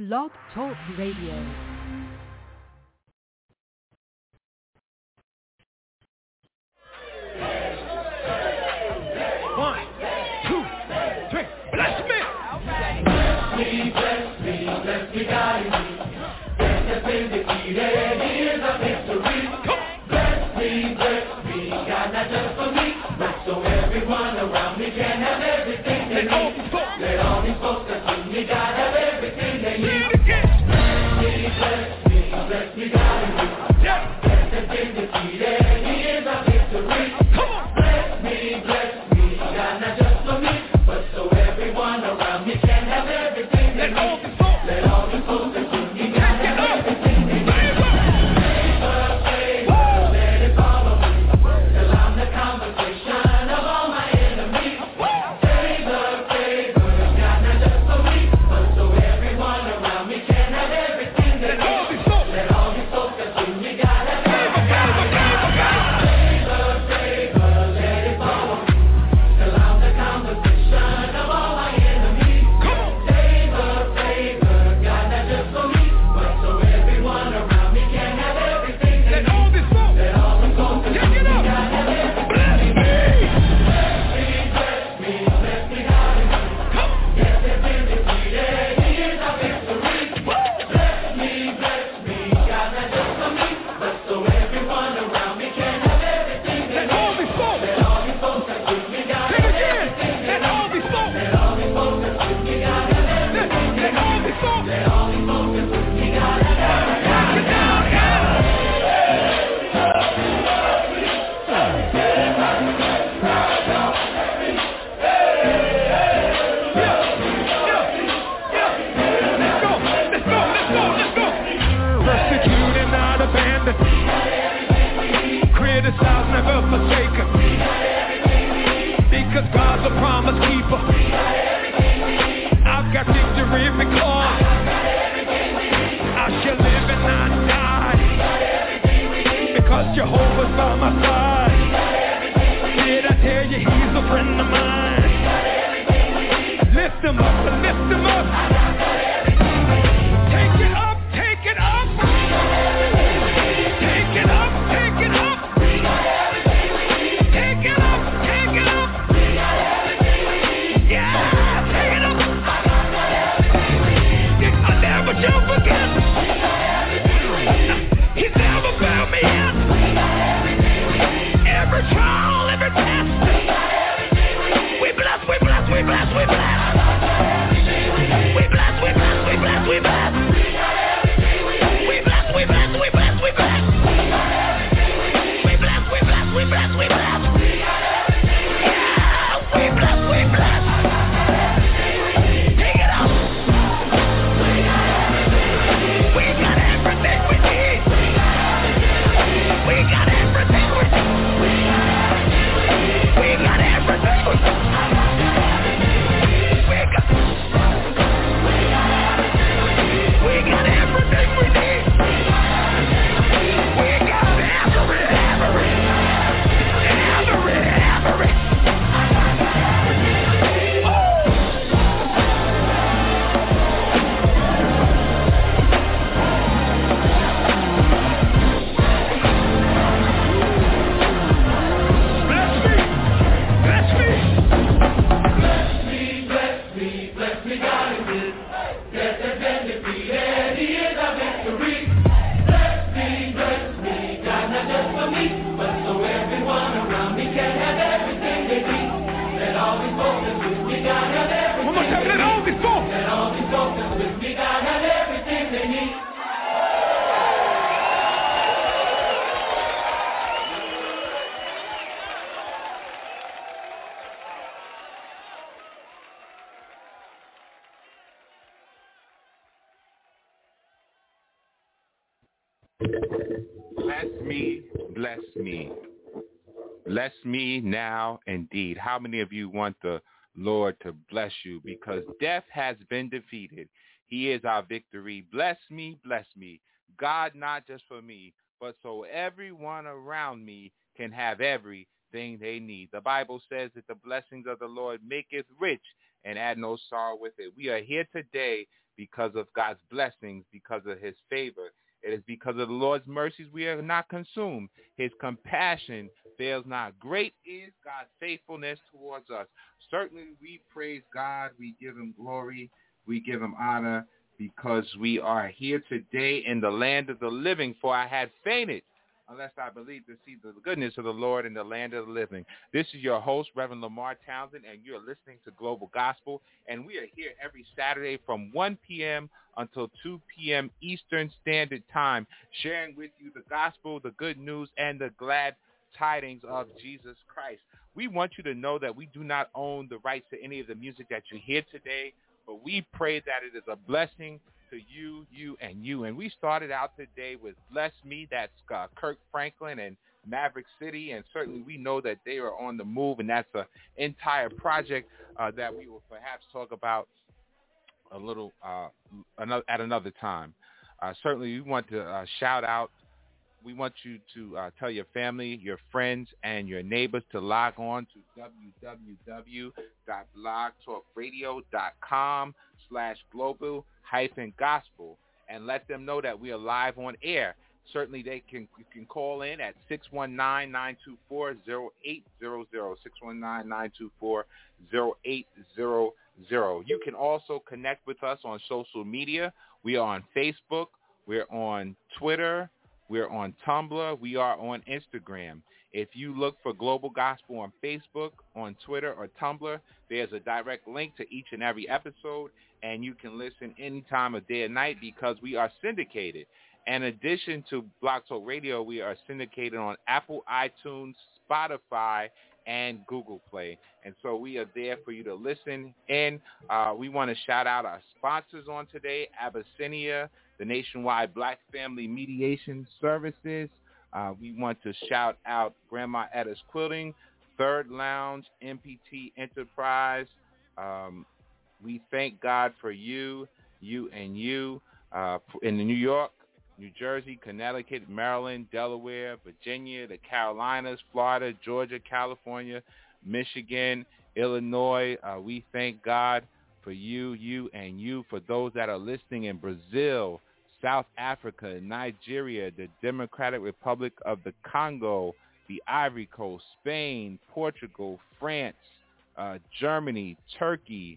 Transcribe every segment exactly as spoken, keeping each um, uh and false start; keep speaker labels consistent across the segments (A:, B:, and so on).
A: Blog Talk Radio.
B: One, two, three. Bless me. Bless me, bless me, bless me, guide me. Death has been defeated, here's a victory. Bless me, bless me, God, not just for me, but so everyone around me can have everything they need. Let all these folks that see me, God, have everything they need. Bless me, bless me, bless me, guide me. Death has been defeated, here's a victory. Bless me, bless me, God, not just for me, but so everyone around me can have everything they need. Let all the folks that see me, God, have everything they need. Favor, favor, let it follow me, till I'm the conversation of all my enemies. Favor, favor, God, not just for me, but so everyone around me can have everything they need. Let all these folks that see me, God, have everything they need. Favor, favor, let it follow me, till I'm the conversation of all my enemies. Favor, favor, God, not just for me, but so everyone around me can have everything they need. Let all these folks that see me, God, have everything they need. Bless me, bless me, guide me. Yes, they've been defeated, here's our victory. Bless me, bless me, God, not just for me, but so everyone around me can have everything they need. Let all these folks that see me, God, have everything they need. Let all these folks that see me, God, have everything they need. Let all these folks that see me, God, have everything they need. Persecuted, not abandoned. Criticized, never forsaken. Because God's a promise keeper. I've got victory because I shall live and not die. Because Jehovah's by my side. Did I tell you he's a friend of mine? Lift him up, lift him up. Take it up, take it up. Take it up, take it up. Take it up, take it up. Yeah, take it up. I never shall forget. He's never found me yet. Every trial, every test. We bless, we bless, we bless, we bless. We bless, we bless, we bless, we bless. We bless, we bless, we bless, we bless. We bless, we bless, we bless, we bless. Yeah, we bless, we bless. Take it up. We got everything we need. We got everything we need. We got everything we need. We got We got everything we need. We got every, every, every, every. Bless me, bless me. Bless me, bless me, bless me, God is good. Yes, there's been defeated, he is our victory. Bless me, bless me, God, not just for me, but so everyone around me can have everything they need. Let all these folks that's with me, God, have everything One more time, let all these folks. Let all these folks that's with me, God, have everything they need.
C: Bless me, bless me. Bless me now indeed. How many of you want the Lord to bless you? Because death has been defeated. He is our victory. Bless me, bless me. God, not just for me, but so everyone around me can have everything they need. The Bible says that the blessings of the Lord maketh rich and add no sorrow with it. We are here today because of God's blessings, because of his favor. It is because of the Lord's mercies we are not consumed. His compassion fails not. Great is God's faithfulness towards us. Certainly we praise God. We give him glory. We give him honor because we are here today in the land of the living. For I had fainted unless I believe to see the goodness of the Lord in the land of the living. This is your host, Reverend Lamar Townsend, and you're listening to Global Gospel. And we are here every Saturday from one p.m. until two p.m. Eastern Standard Time, sharing with you the gospel, the good news, and the glad tidings of Jesus Christ. We want you to know that we do not own the rights to any of the music that you hear today, but we pray that it is a blessing to you, you, and you. And we started out today with Bless Me. That's uh, Kirk Franklin and Maverick City, and certainly we know that they are on the move, and that's an entire project uh, that we will perhaps talk about a little uh, another, at another time. Uh, certainly we want to uh, shout out. We want you to uh, tell your family, your friends, and your neighbors to log on to www.blogtalkradio.com slash global hyphen gospel and let them know that we are live on air. Certainly they can you can call in at six one nine, nine two four, zero eight zero zero, six one nine, nine two four, zero eight zero zero. You can also connect with us on social media. We are on Facebook. We're on Twitter. We're on Tumblr. We are on Instagram. If you look for Global Gospel on Facebook, on Twitter, or Tumblr, there's a direct link to each and every episode, and you can listen any time of day or night because we are syndicated. In addition to Blog Talk Radio, we are syndicated on Apple, iTunes, Spotify, and Google Play. And so we are there for you to listen in. Uh, we want to shout out our sponsors on today, Abyssinia, the Nationwide Black Family Mediation Services. Uh, we want to shout out Grandma Etta's Quilting, Third Lounge, M P T Enterprise. Um, we thank God for you, you, and you uh, in New York, New Jersey, Connecticut, Maryland, Delaware, Virginia, the Carolinas, Florida, Georgia, California, Michigan, Illinois. Uh, we thank God for you, you, and you. For those that are listening in Brazil, South Africa, Nigeria, the Democratic Republic of the Congo, the Ivory Coast, Spain, Portugal, France, uh, Germany, Turkey,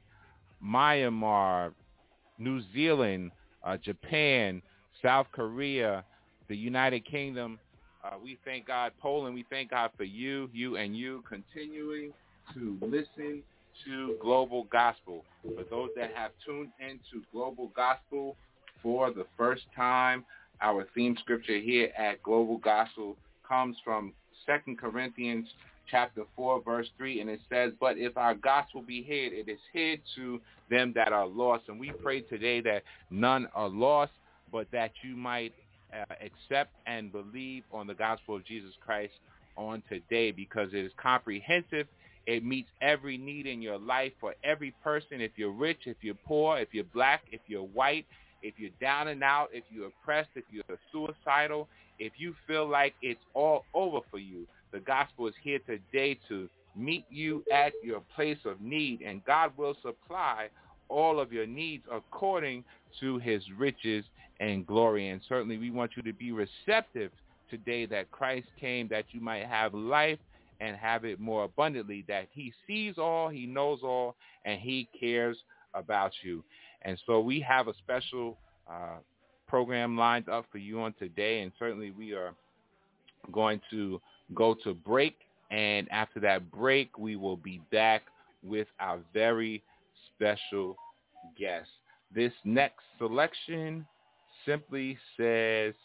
C: Myanmar, New Zealand, uh, Japan, South Korea, the United Kingdom. Uh, we thank God. Poland, we thank God for you, you, and you continuing to listen to Global Gospel. For those that have tuned into Global Gospel for the first time, our theme scripture here at Global Gospel comes from Second Corinthians chapter four, verse three, and it says, but if our gospel be hid, it is hid to them that are lost. And we pray today that none are lost, but that you might uh, accept and believe on the gospel of Jesus Christ on today, because it is comprehensive. It meets every need in your life for every person. If you're rich, if you're poor, if you're black, if you're white, if you're down and out, if you're oppressed, if you're suicidal, if you feel like it's all over for you, the gospel is here today to meet you at your place of need, and God will supply all of your needs according to his riches and glory. And certainly we want you to be receptive today that Christ came that you might have life and have it more abundantly, that he sees all, he knows all, and he cares about you. And so we have a special uh, program lined up for you on today, and certainly we are going to go to break, and after that break, we will be back with our very special guest. This next selection simply says,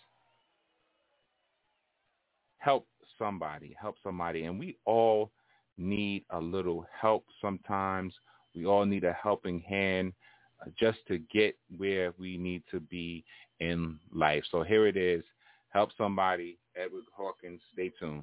C: help somebody, help somebody. And we all need a little help sometimes. We all need a helping hand uh, just to get where we need to be in life. So here it is, Help Somebody, Edward Hawkins. Stay tuned.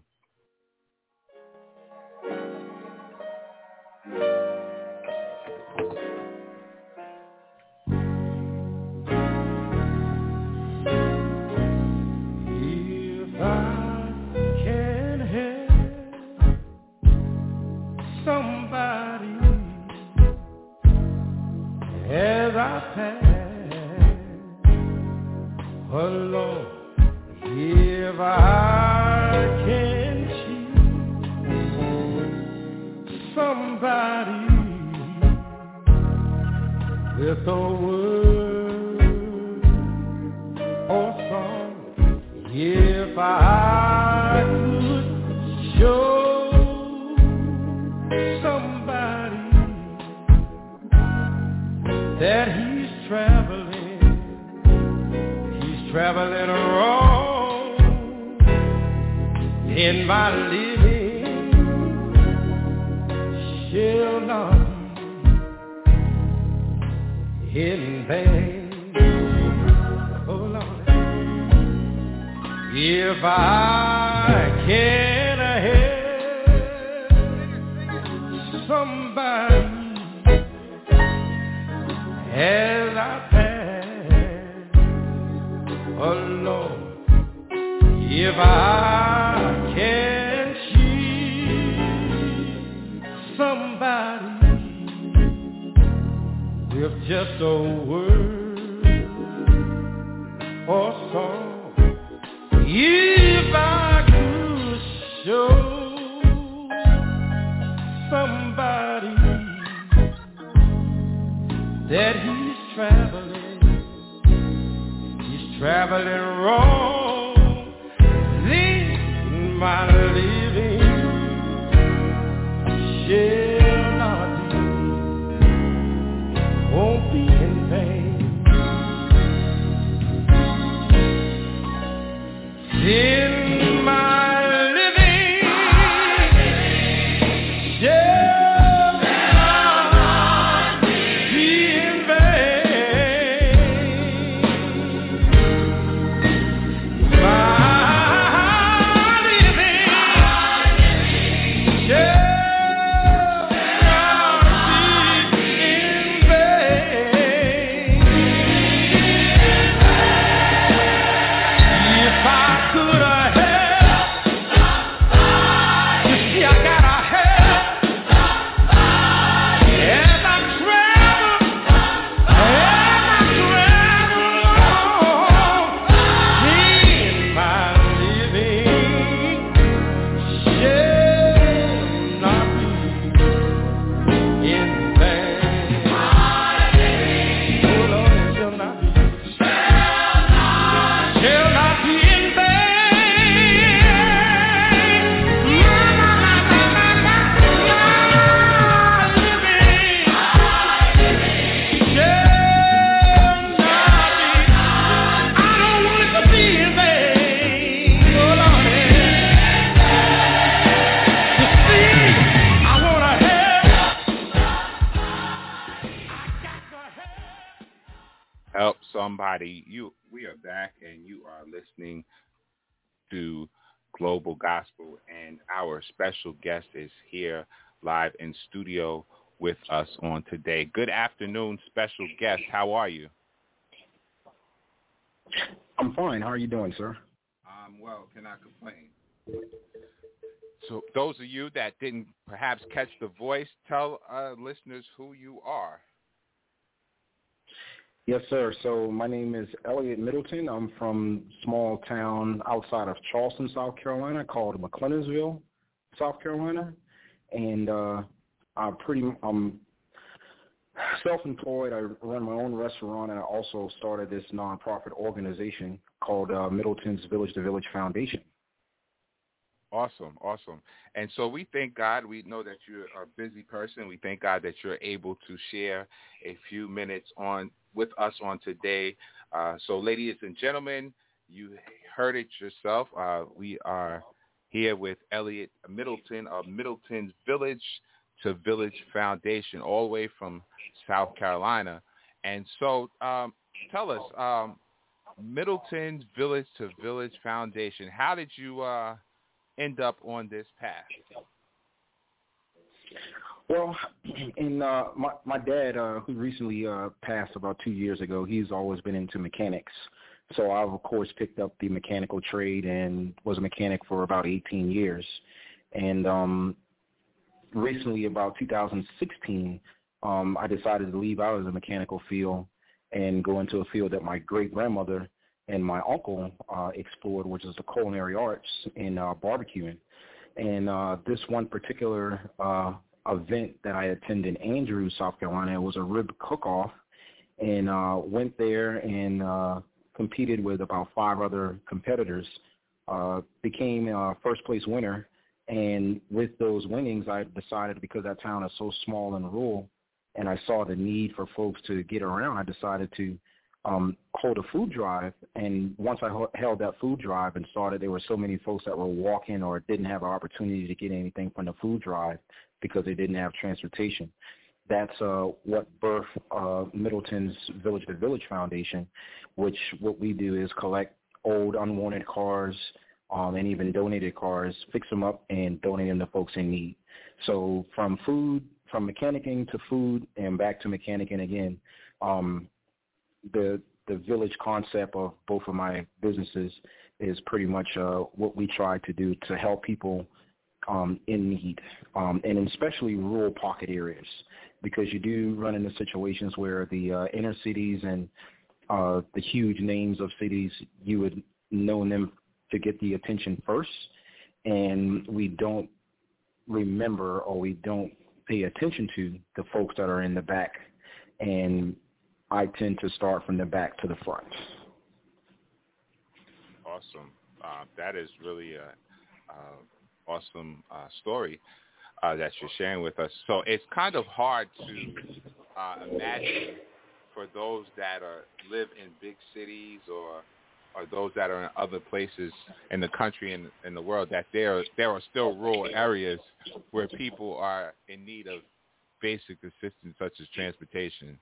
B: Oh Lord, if I can see somebody with a word or song, if I could show somebody that he's traveling, he's traveling wrong in my living shall not be in vain. Oh Lord, if I can help somebody as I pass, oh Lord, if I can see somebody with just a word or song, if I could show somebody that he's traveling, he's traveling wrong, then my living shall not be, won't be in vain. Then my living shall not be in vain. My living shall not be in vain. If I could have helped, you see I gotta help as I travel, as I travel on, in my living shall not be in vain. Oh Lord, it shall not be, shall not be in vain.
C: Help somebody. You, we are back, and you are listening to Global Gospel, and our special guest is here live in studio with us on today. Good afternoon, special guest. How are you?
A: I'm fine. How are you doing, sir?
C: I'm well. Cannot complain. So those of you that didn't perhaps catch the voice, tell uh, listeners who you are.
A: Yes, sir. So my name is Elliot Middleton. I'm from a small town outside of Charleston, South Carolina, called McClellinsville, South Carolina. And uh, I pretty, I'm self-employed. I run my own restaurant, and I also started this nonprofit organization called uh, Middleton's Village to Village Foundation.
C: Awesome, awesome. And so we thank God. We know that you're a busy person. We thank God that you're able to share a few minutes on with us on today. Uh, so, ladies and gentlemen, you heard it yourself. Uh, we are here with Elliot Middleton of Middleton's Village to Village Foundation, all the way from South Carolina. And so, um, tell us, um, Middleton's Village to Village Foundation, how did you uh, end up on this path?
A: Well, in uh, my my dad, uh, who recently uh, passed about two years ago, he's always been into mechanics. So I've of course picked up the mechanical trade and was a mechanic for about eighteen years. And um, recently, about two thousand sixteen, um, I decided to leave out of the mechanical field and go into a field that my great grandmother and my uncle uh, explored, which is the culinary arts in uh, barbecuing. And uh, this one particular uh, event that I attended in Andrews, South Carolina, was a rib cook-off, and uh, went there and uh, competed with about five other competitors, uh, became a first-place winner. And with those winnings, I decided, because that town is so small and rural, and I saw the need for folks to get around, I decided to um, hold a food drive. And once I ho- held that food drive and saw that there were so many folks that were walking or didn't have an opportunity to get anything from the food drive because they didn't have transportation, that's uh, what birthed uh, Middleton's Village to Village Foundation, which what we do is collect old unwanted cars um, and even donated cars, fix them up, and donate them to folks in need. So from food, from mechanicking to food and back to mechanicking again, um, the the village concept of both of my businesses is pretty much uh, what we try to do to help people um, in need, um, and especially rural pocket areas, because you do run into situations where the uh, inner cities and uh, the huge names of cities, you would know them to get the attention first, and we don't remember or we don't pay attention to the folks that are in the back, and I tend to start from the back to the front.
C: Awesome. Uh, that is really a, a awesome uh, story uh, that you're sharing with us. So it's kind of hard to uh, imagine for those that are live in big cities or or those that are in other places in the country and in the world, that there there are still rural areas where people are in need of basic assistance such as transportation.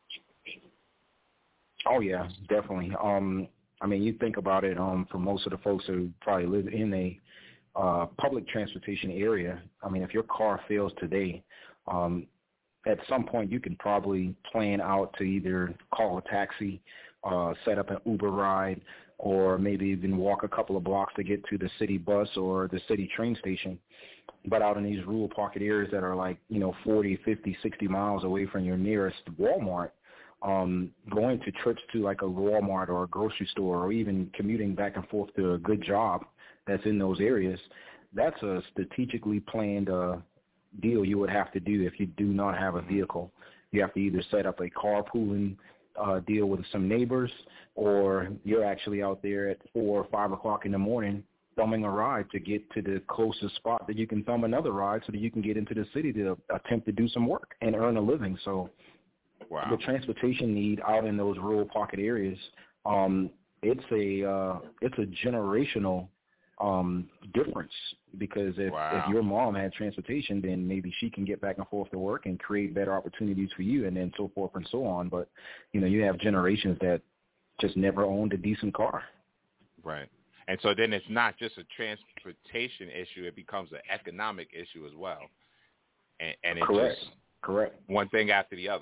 A: Oh, yeah, definitely. Um, I mean, you think about it, um, for most of the folks who probably live in a uh, public transportation area, I mean, if your car fails today, um, at some point you can probably plan out to either call a taxi, uh, set up an Uber ride, or maybe even walk a couple of blocks to get to the city bus or the city train station. But out in these rural pocket areas that are like, you know, forty, fifty, sixty miles away from your nearest Walmart, um, going to trips to like a Walmart or a grocery store, or even commuting back and forth to a good job that's in those areas, that's a strategically planned uh, deal you would have to do if you do not have a vehicle. You have to either set up a carpooling uh, deal with some neighbors, or you're actually out there at four or five o'clock in the morning thumbing a ride to get to the closest spot that you can thumb another ride so that you can get into the city to attempt to do some work and earn a living. So wow. The transportation need out in those rural pocket areas, um, it's a uh, it's a generational um, difference, because if, wow. if your mom had transportation, then maybe she can get back and forth to work and create better opportunities for you, and then so forth and so on. But, you know, you have generations that just never owned a decent car.
C: Right. And so then it's not just a transportation issue, it becomes an economic issue as well. And, and it's
A: Correct.
C: just
A: Correct.
C: one thing after the other.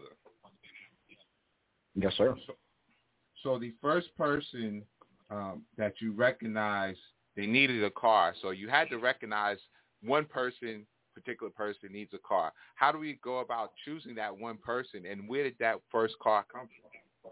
A: Yes, sir.
C: So, so the first person um, that you recognize, they needed a car. So you had to recognize one person, particular person needs a car. How do we go about choosing that one person, and where did that first car come from?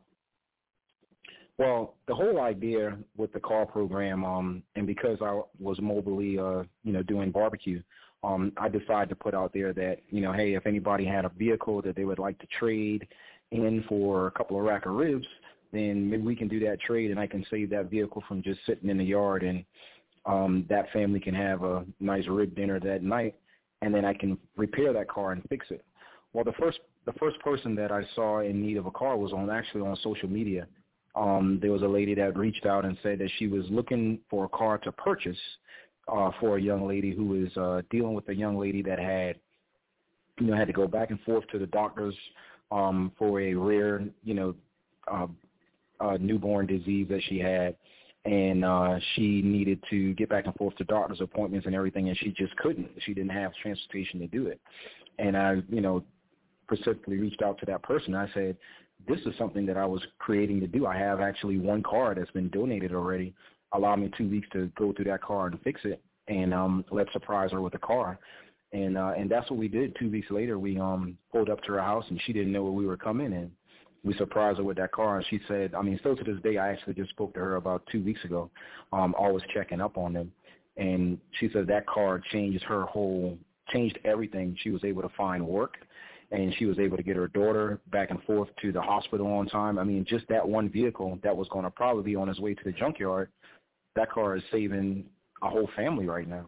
A: Well, the whole idea with the car program, um, and because I was mobily, uh, you know, doing barbecue, um, I decided to put out there that, you know, hey, if anybody had a vehicle that they would like to trade in for a couple of rack of ribs, then maybe we can do that trade, and I can save that vehicle from just sitting in the yard, and um, that family can have a nice rib dinner that night, and then I can repair that car and fix it. Well, the first the first person that I saw in need of a car was on actually on social media. Um, there was a lady that reached out and said that she was looking for a car to purchase uh, for a young lady who was uh, dealing with a young lady that had, you know, had to go back and forth to the doctors um, for a rare, you know, uh, uh, newborn disease that she had, and uh, she needed to get back and forth to doctor's appointments and everything, and she just couldn't. She didn't have transportation to do it. And I, you know, specifically reached out to that person. I said, this is something that I was creating to do. I have actually one car that's been donated already. Allow me two weeks to go through that car and fix it, and um, let's surprise her with a car. And uh, and that's what we did. Two weeks later, we um, pulled up to her house, and she didn't know where we were coming. And we surprised her with that car, and she said, I mean, still to this day, I actually just spoke to her about two weeks ago, um, always checking up on them. And she said that car changed her whole, changed everything. She was able to find work, and she was able to get her daughter back and forth to the hospital on time. I mean, just that one vehicle that was going to probably be on its way to the junkyard, that car is saving a whole family right now.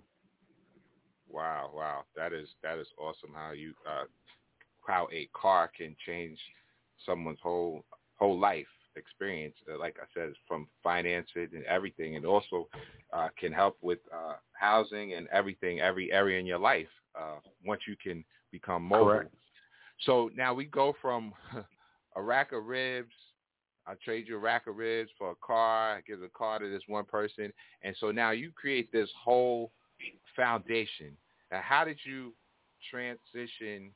C: Wow, wow. That is that is awesome how you uh, how a car can change someone's whole whole life experience. Uh, like I said, from financing and everything, and also uh, can help with uh, housing and everything, every area in your life uh, once you can become mobile.
A: Correct.
C: So now we go from a rack of ribs. I trade you a rack of ribs for a car. I give a car to this one person. And so now you create this whole foundation. Now, how did you transition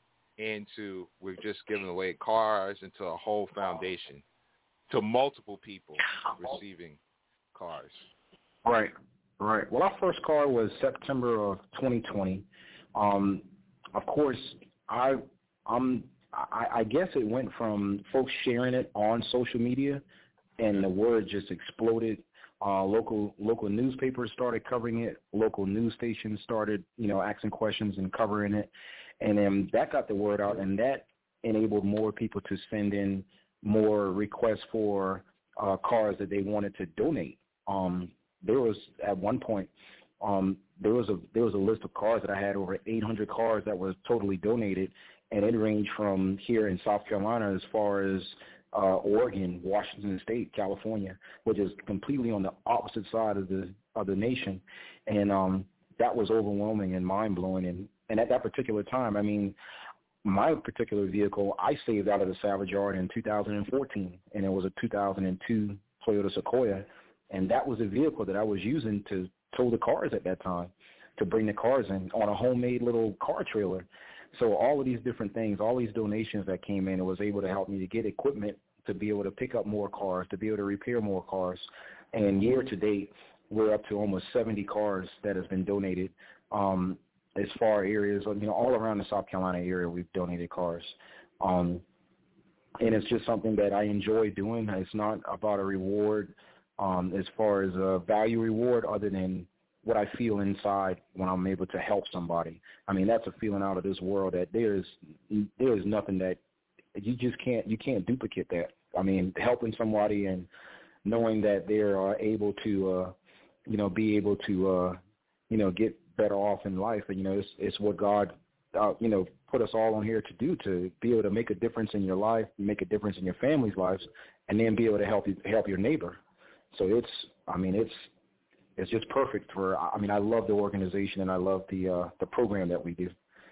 C: into, we're just giving away cars, into a whole foundation to multiple people receiving cars?
A: Right, right. Well, our first car was September of twenty twenty. Um, of course, I, I'm, I, I guess it went from folks sharing it on social media, and the word just exploded. Uh, local local newspapers started covering it. Local news stations started, you know, asking questions and covering it, and then that got the word out, and that enabled more people to send in more requests for uh, cars that they wanted to donate. Um, there was at one point, um, there was a there was a list of cars that I had, over eight hundred cars that was totally donated, and it ranged from here in South Carolina as far as uh, Oregon, Washington State, California, which is completely on the opposite side of the of the nation, and um, that was overwhelming and mind blowing. And, and at that particular time, I mean, my particular vehicle I saved out of the salvage yard in two thousand fourteen, and it was a two thousand two Toyota Sequoia, and that was a vehicle that I was using to tow the cars at that time, to bring the cars in on a homemade little car trailer. So all of these different things, all these donations that came in, it was able to help me to get equipment to be able to pick up more cars, to be able to repair more cars. And year to date, we're up to almost seventy cars that has been donated. Um, as far areas, you know, all around the South Carolina area, we've donated cars. Um, and it's just something that I enjoy doing. It's not about a reward um, as far as a value reward, other than what I feel inside when I'm able to help somebody. I mean, that's a feeling out of this world that there's there is nothing that you just can't you can't duplicate that. I mean, helping somebody and knowing that they are able to, uh, you know, be able to, uh, you know, get better off in life. And, you know, it's, it's what God, uh, you know, put us all on here to do, to be able to make a difference in your life, make a difference in your family's lives, and then be able to help you, help your neighbor. So it's, I mean, it's, it's just perfect for, I mean, I love the organization and I love the, uh, the program that we do.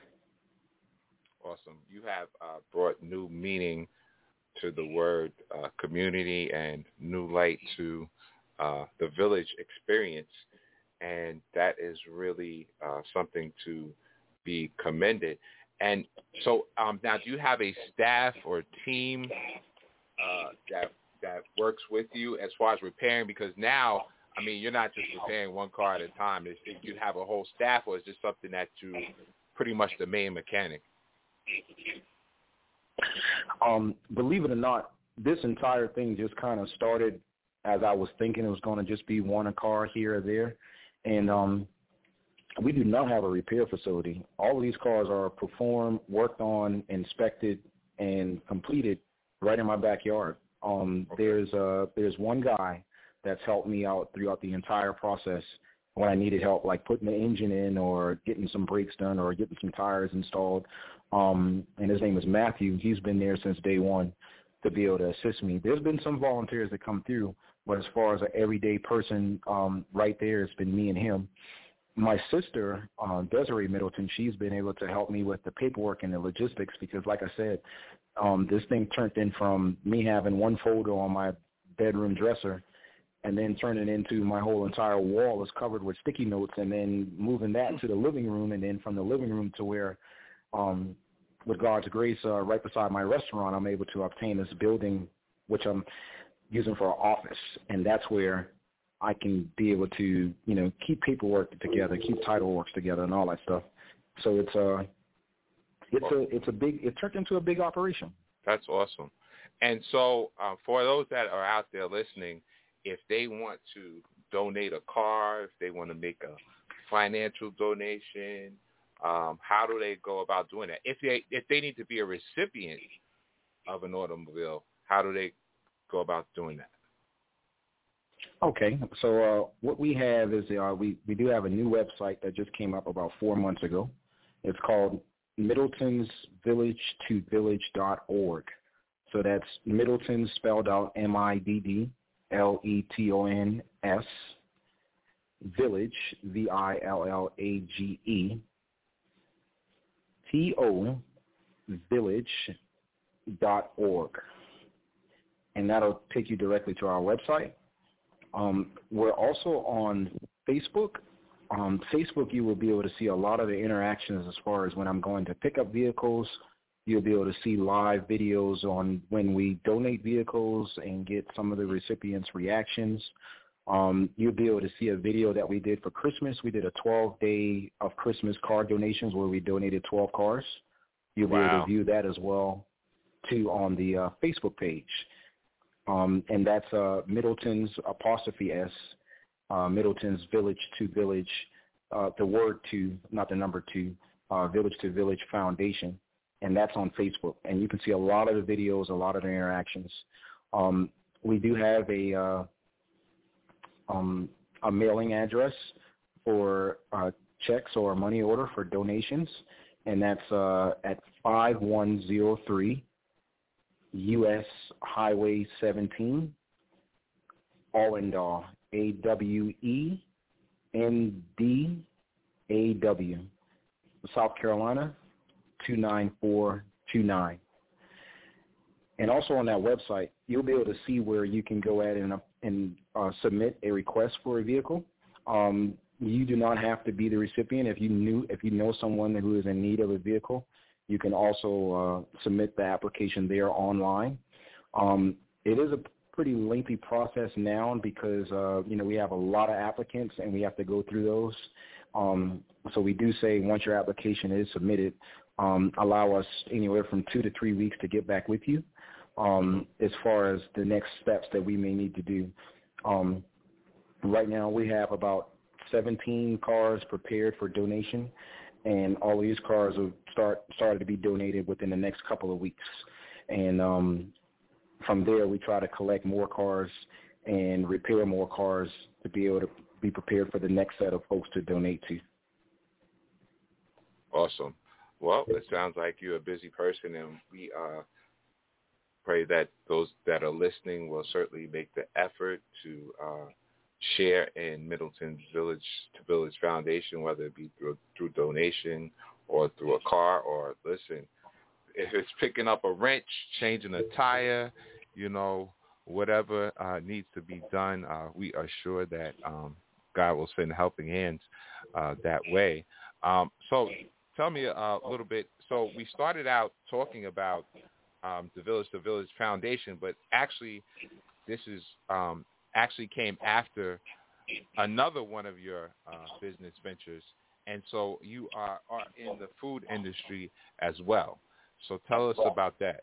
C: Awesome. You have uh, brought new meaning to the word uh, community and new light to uh, the village experience. And that is really uh, something to be commended. And so um, now, do you have a staff or team uh, that that works with you as far as repairing? Because now, I mean, you're not just repairing one car at a time. Is you have a whole staff, or is this something that you pretty much the main mechanic?
A: Um, believe it or not, this entire thing just kind of started as I was thinking it was going to just be one a car here or there. And um, we do not have a repair facility. All of these cars are performed, worked on, inspected, and completed right in my backyard. Um, okay. There's uh, there's one guy that's helped me out throughout the entire process when I needed help, like putting the engine in or getting some brakes done or getting some tires installed. Um, and his name is Matthew. He's been there since day one to be able to assist me. There's been some volunteers that come through, but as far as an everyday person um, right there, it's been me and him. My sister, uh, Desiree Middleton, she's been able to help me with the paperwork and the logistics because, like I said, um, this thing turned in from me having one photo on my bedroom dresser and then turning into my whole entire wall is covered with sticky notes, and then moving that to the living room, and then from the living room to where, um, with God's grace, uh, right beside my restaurant, I'm able to obtain this building, which I'm using for an office, and that's where I can be able to, you know, keep paperwork together, keep title works together, and all that stuff. So it's a, it's a, it's a big, it turned into a big operation.
C: That's awesome. And so uh, for those that are out there listening, if they want to donate a car, if they want to make a financial donation, um, how do they go about doing that? If they if they need to be a recipient of an automobile, how do they go about doing that?
A: Okay, so uh, what we have is uh, we, we do have a new website that just came up about four months ago. It's called Middletons Village to Village dot org. So that's Middleton spelled out M I D D L E T O N S, Village, V I L L A G E, T O, Village dot org. And that'll take you directly to our website. Um, we're also on Facebook. Um, Facebook, you will be able to see a lot of the interactions as far as when I'm going to pick up vehicles. You'll be able to see live videos on when we donate vehicles and get some of the recipients' reactions. Um, you'll be able to see a video that we did for Christmas. We did a twelve-day of Christmas car donations where we donated twelve cars. You'll
C: Wow.
A: be able to view that as well, too, on the uh, Facebook page. Um, and that's uh, Middleton's apostrophe S, uh, Middleton's Village to Village, uh, the word two, not the number two, uh, Village to Village Foundation. And that's on Facebook. And you can see a lot of the videos, a lot of the interactions. Um, we do have a uh, um, a mailing address for uh, checks or money order for donations, and that's uh, at five one zero three U S Highway seventeen, Allendale, A W E N D A W, South Carolina, two nine four two nine. And also on that website, you'll be able to see where you can go ahead and, uh, and uh, submit a request for a vehicle. Um, you do not have to be the recipient. If you knew, if you know someone who is in need of a vehicle, you can also uh, submit the application there online. Um, it is a pretty lengthy process now because, uh, you know, we have a lot of applicants and we have to go through those. Um, so we do say once your application is submitted, um, allow us anywhere from two to three weeks to get back with you um, as far as the next steps that we may need to do. Um, right now we have about seventeen cars prepared for donation, and all of these cars will start started to be donated within the next couple of weeks. And um, from there, we try to collect more cars and repair more cars to be able to be prepared for the next set of folks to donate to.
C: Awesome. Well, it sounds like you're a busy person, and we uh, pray that those that are listening will certainly make the effort to uh, share in Middleton's Village to Village Foundation, whether it be through, through donation or through a car, or listen, if it's picking up a wrench, changing a tire, you know, whatever uh, needs to be done, uh, we are sure that um, God will send helping hands uh, that way. Um, so tell me a little bit. So we started out talking about um, the Village to Village Foundation, but actually this is um, actually came after another one of your uh, business ventures. And so you are, are in the food industry as well. So tell us about that.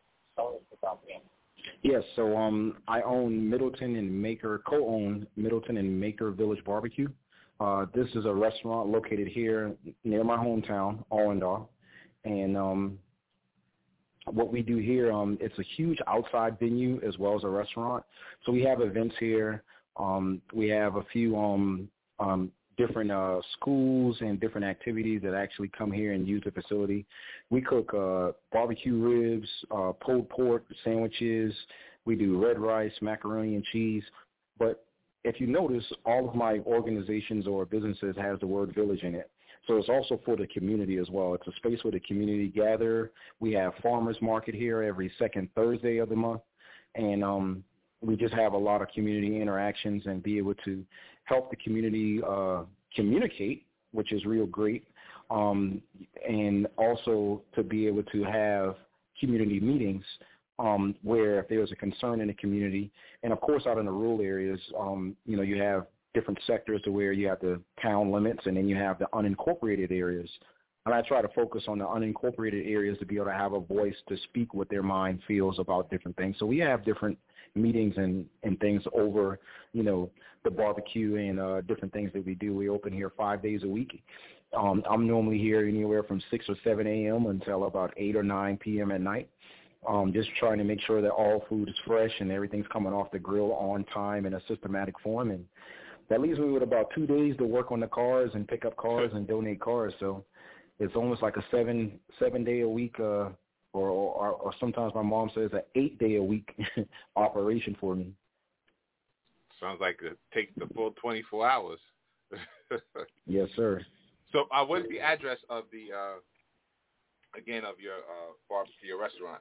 A: Yes, so um, I own Middleton and Maker, co-own Middleton and Maker Village Barbecue. Uh, this is a restaurant located here near my hometown, Allendale. And um, what we do here, um, it's a huge outside venue as well as a restaurant. So we have events here. Um, we have a few um, um, different uh, schools and different activities that actually come here and use the facility. We cook uh, barbecue ribs, uh, pulled pork, sandwiches. We do red rice, macaroni and cheese. But if you notice, all of my organizations or businesses has the word village in it. So it's also for the community as well. It's a space where the community gather. We have farmers market here every second Thursday of the month. And um, we just have a lot of community interactions and be able to help the community uh, communicate, which is real great, um, and also to be able to have community meetings um, where if there's a concern in the community, and of course out in the rural areas, um, you know, you have different sectors to where you have the town limits and then you have the unincorporated areas. and I try to focus on the unincorporated areas to be able to have a voice to speak what their mind feels about different things. So we have different meetings and, and things over, you know, the barbecue and uh, different things that we do. We open here five days a week. Um, I'm normally here anywhere from six or seven a.m. until about eight or nine p.m. at night. Um, just trying to make sure that all food is fresh and everything's coming off the grill on time in a systematic form. And that leaves me with about two days to work on the cars and pick up cars and donate cars. So it's almost like a seven seven day a week, uh, or, or or sometimes my mom says an eight day a week operation for me.
C: Sounds like it takes the full twenty-four hours.
A: Yes, sir.
C: So, uh, what is the address of the uh, again of your uh, barbecue your restaurant?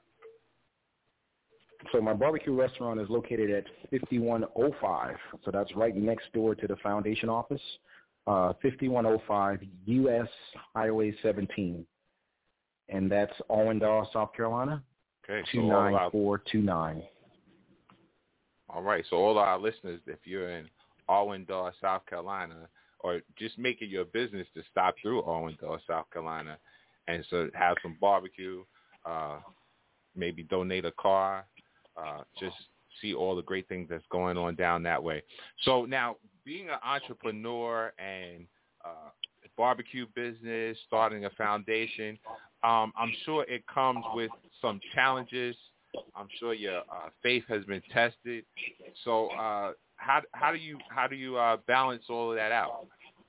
A: So my barbecue restaurant is located at fifty-one oh five. So that's right next door to the foundation office. Uh, fifty-one oh five U S Highway seventeen, and that's Allendale, South Carolina.
C: Okay,
A: two nine four two nine.
C: All right, so all our listeners, if you're in Allendale, South Carolina, or just make it your business to stop through Allendale, South Carolina, and so have some barbecue, uh, maybe donate a car, uh, just see all the great things that's going on down that way. So now, being an entrepreneur and uh, barbecue business, starting a foundation, um, I'm sure it comes with some challenges. I'm sure your uh, faith has been tested. So uh, how how do you how do you uh, balance all of that out?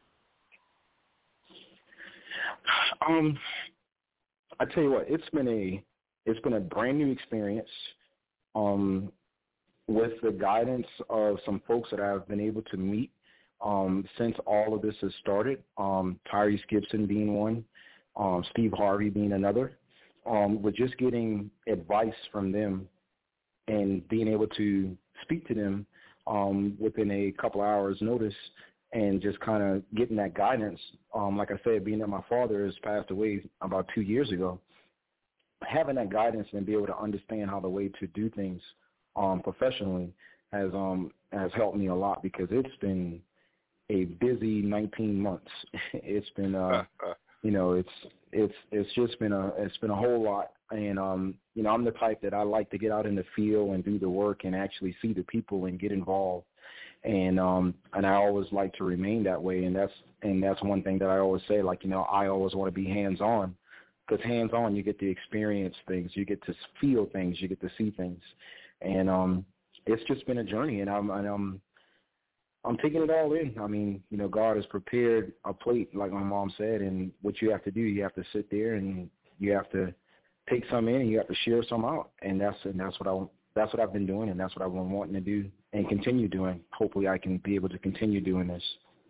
A: Um, I tell you what, it's been a it's been a brand new experience. Um. With the guidance of some folks that I've been able to meet um, since all of this has started, um, Tyrese Gibson being one, um, Steve Harvey being another, um, with just getting advice from them and being able to speak to them um, within a couple hours notice and just kind of getting that guidance. Um, like I said, being that my father has passed away about two years ago, having that guidance and be able to understand how the way to do things Um, professionally has um has helped me a lot, because it's been a busy nineteen months. It's been uh you know it's it's it's just been a it's been a whole lot, and um you know I'm the type that I like to get out in the field and do the work and actually see the people and get involved, and um and I always like to remain that way, and that's and that's one thing that I always say, like, you know I always want to be hands on, because hands on you get to experience things, you get to feel things, you get to see things. And um, it's just been a journey, and I'm, and I'm, I'm taking it all in. I mean, you know, God has prepared a plate, like my mom said, and what you have to do, you have to sit there and you have to take some in, and you have to share some out, and that's and that's what I that's what I've been doing, and that's what I've been wanting to do and continue doing. Hopefully, I can be able to continue doing this.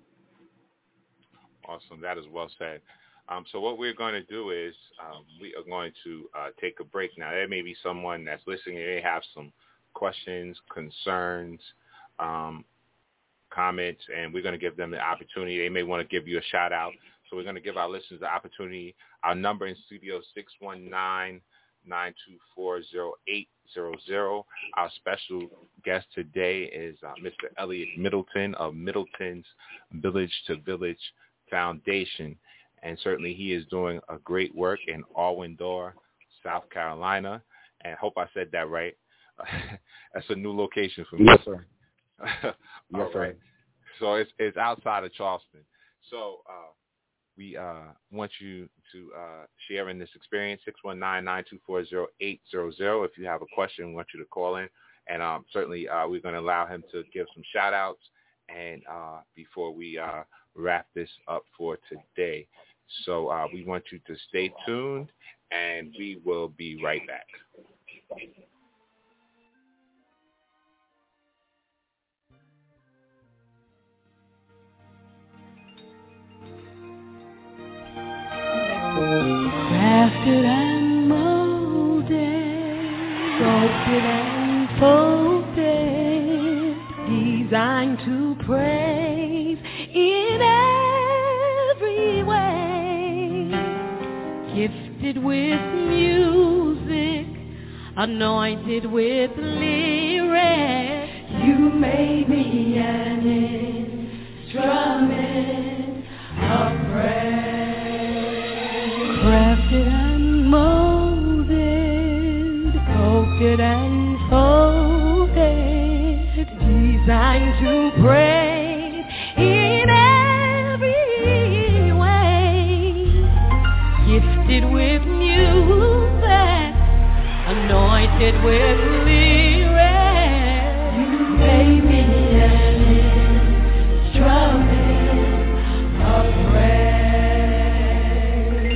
C: Awesome, that is well said. Um, so what we're going to do is um, we are going to uh, take a break. Now, there may be someone that's listening, they have some questions, concerns, um, comments, and we're going to give them the opportunity. They may want to give you a shout-out. So we're going to give our listeners the opportunity. Our number in studio is six one nine, nine two four, zero eight zero zero. Our special guest today is uh, Mister Elliot Middleton of Middleton's Village to Village Foundation. And certainly he is doing a great work in Allendale, South Carolina. And I hope I said that right. That's a new location for me.
A: Yes, sir.
C: All
A: yes, sir.
C: right. So it's it's outside of Charleston. So uh, we uh, want you to uh, share in this experience, six one nine, nine two four, zero eight zero zero. If you have a question, we want you to call in. And um, certainly uh, we're going to allow him to give some shout-outs and uh, before we uh, wrap this up for today. So uh, we want you to stay tuned, and we will be right back.
B: Crafted and molded, sculpted and folded, designed to praise in every way, gifted with music, anointed with lyrics. You made me an instrument of praise.
D: to pray in every way. Gifted with music, anointed with lyrics. You made me an instrument of praise.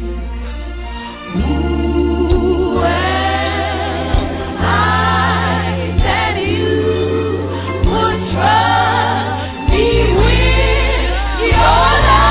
D: Ooh, and I that you would trust me with your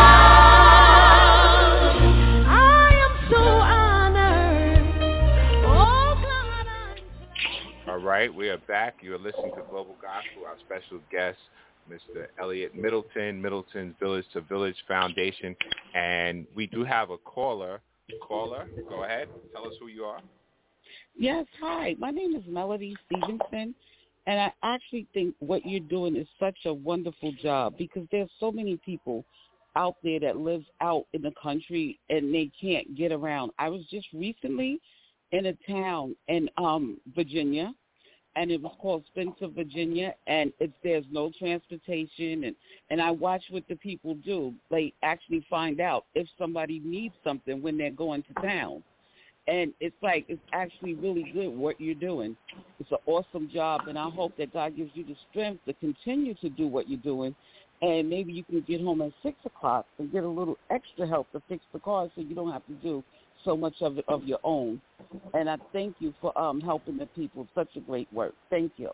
D: love. I am so honored. Oh God, I'm
C: All right, we are back. You are listening to Global Gospel. Our special guest, Mister Elliot Middleton, Middleton's Village to Village Foundation. And we do have a caller. Caller, go ahead. Tell us who you are.
E: Yes, hi. My name is Melody Stevenson, and I actually think what you're doing is such a wonderful job because there's so many people out there that live out in the country and they can't get around. I was just recently in a town in um, Virginia, and it was called Spencer, Virginia, and it's, there's no transportation, and, and I watch what the people do. They actually find out if somebody needs something when they're going to town. And it's like, it's actually really good what you're doing. It's an awesome job, and I hope that God gives you the strength to continue to do what you're doing, and maybe you can get home at six o'clock and get a little extra help to fix the car so you don't have to do so much of it of your own. And I thank you for um, helping the people. Such a great work. Thank you.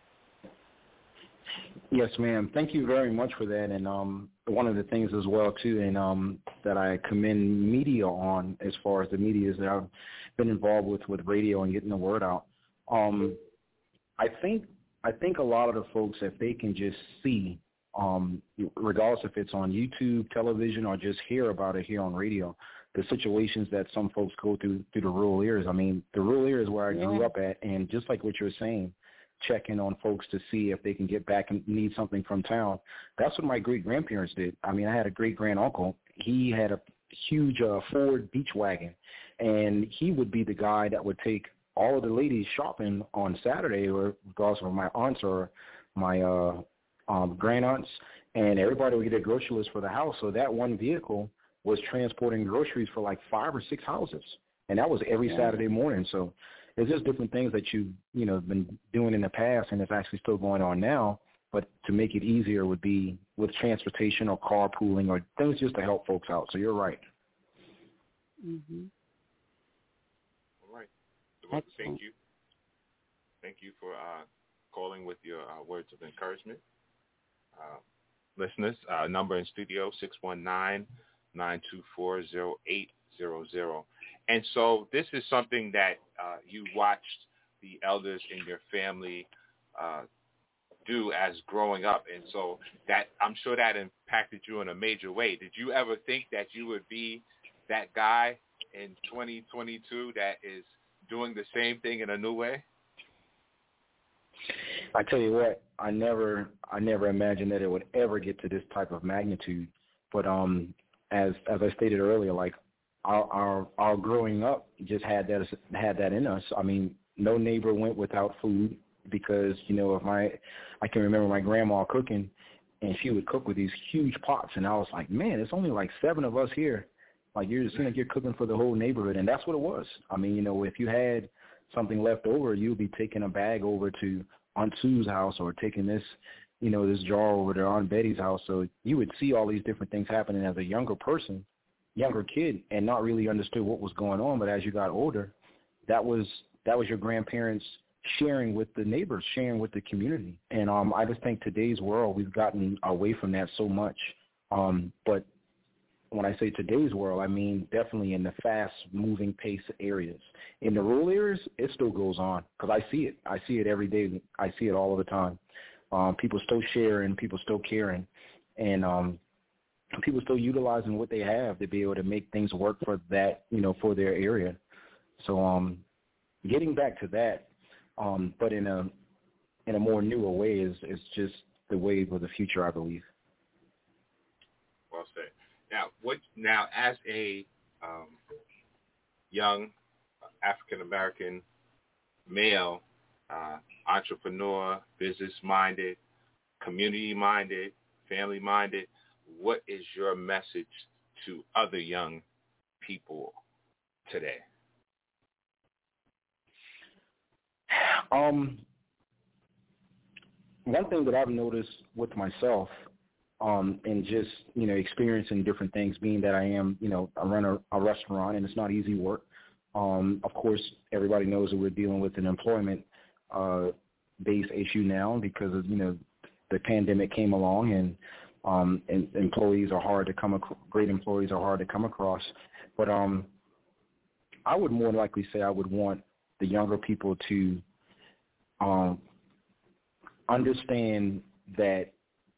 A: Yes, ma'am. Thank you very much for that. And um, one of the things as well, too, and um, that I commend media on as far as the media is that I've been involved with, with radio and getting the word out. Um, I think I think a lot of the folks, if they can just see, um, regardless if it's on YouTube, television, or just hear about it here on radio, the situations that some folks go through through the rural areas. I mean, the rural areas where I grew
E: Yeah.
A: up at, and just like what you're saying, checking on folks to see if they can get back and need something from town. That's what my great-grandparents did. I mean, I had a great-granduncle. He had a huge uh, Ford beach wagon, and he would be the guy that would take all of the ladies shopping on Saturday, or regardless of my aunts or my uh, um, grand-aunts, and everybody would get a grocery list for the house. So that one vehicle was transporting groceries for like five or six houses, and that was every
E: Yeah.
A: Saturday morning. So there's just different things that you've, you know, been doing in the past, and it's actually still going on now. But to make it easier would be with transportation or carpooling or things just to help folks out. So you're right.
E: Mm-hmm.
C: All right. Well,
E: Excellent.
C: thank you. Thank you for uh, calling with your uh, words of encouragement. Uh, listeners, uh, number in studio, six one nine, nine two four, zero eight zero zero. And so this is something that uh, you watched the elders in your family uh, do as growing up. And so that I'm sure that impacted you in a major way. Did you ever think that you would be that guy in twenty twenty-two that is doing the same thing in a new way?
A: I tell you what, I never, I never imagined that it would ever get to this type of magnitude. But um, as as I stated earlier, like our our, our growing up just had that had that in us. I mean, no neighbor went without food because you know if my, I can remember my grandma cooking, and she would cook with these huge pots, and I was like, man, it's only like seven of us here. Like you're just like you're cooking for the whole neighborhood, and that's what it was. I mean, you know, if you had something left over, you'd be taking a bag over to Aunt Sue's house or taking this, you know, this jar over to Aunt Betty's house. So you would see all these different things happening as a younger person, younger kid, and not really understood what was going on. But as you got older, that was that was your grandparents sharing with the neighbors, sharing with the community. And um, I just think today's world, we've gotten away from that so much. Um, but when I say today's world, I mean definitely in the fast-moving pace areas. In the rural areas, it still goes on because I see it. I see it every day. I see it all of the time. Um, people still sharing, people still caring, and um, people still utilizing what they have to be able to make things work for that, you know, for their area. So um, getting back to that, um, but in a in a more newer way is is just the wave of the future, I believe.
C: Well said. Now, what now as a um, young African American male, uh, entrepreneur, business minded, community-minded, family-minded. What is your message to other young people today?
A: Um, one thing that I've noticed with myself, um, and just, you know, experiencing different things, being that I am, you know, I run a, a restaurant and it's not easy work. Um, of course, everybody knows that we're dealing with an employment uh, based issue now because of, you know, the pandemic came along, and um, and employees are hard to come across. Great employees are hard to come across. But um, I would more likely say I would want the younger people to um, understand that